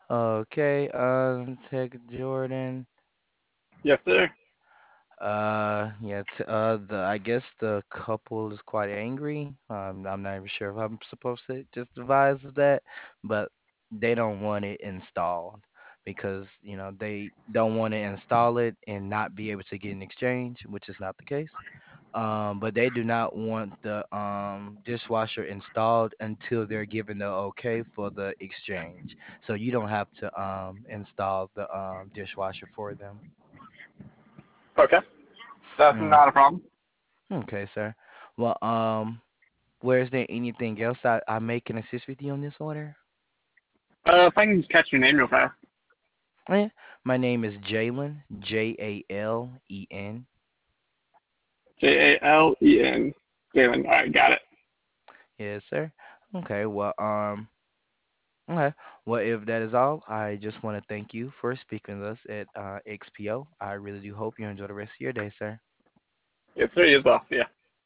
Okay, Tech Jordan. Yes, sir. Yeah, I guess the couple is quite angry. I'm not even sure if I'm supposed to just advise of that, but they don't want it installed because, they don't want to install it and not be able to get an exchange, which is not the case. But they do not want the dishwasher installed until they're given the okay for the exchange. So you don't have to install the dishwasher for them. Okay, that's Mm, not a problem. okay, sir. Well, where's there anything else I may can assist with you on this order? If I can just catch your name real fast. Yeah, my name is Jalen, Jalen. Jalen. Jalen. All right, got it. Yes, sir. Okay, well, okay. Well, if that is all, I just want to thank you for speaking with us at XPO. I really do hope you enjoy the rest of your day, sir. Yes, sir. Yes, off. Yeah.